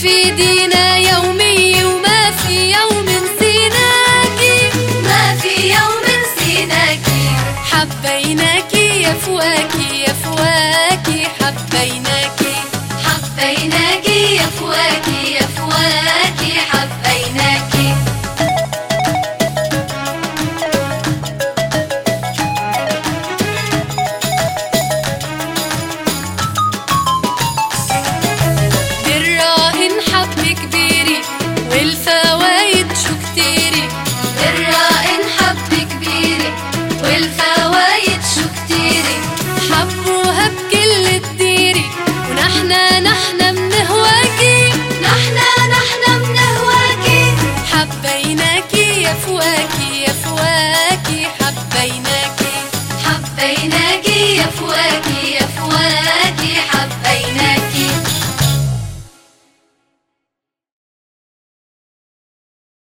في دينا يومي وما في يوم نسيناكي، ما في يوم نسيناكي. حبيناكي يا فواكي يا فواكي، حبيناكي حبيناكي يا فواكي يا فواكي، حبيناكي. والفوايد شو كتيري، الرائن حب كبيري والفوايد شو كتيري. حبوها بكل الديري ونحنا منهواكي، نحنا منهواكي. حبيناكي يا فواكي يا فواكي، حبيناكي حبيناكي يا فواكي.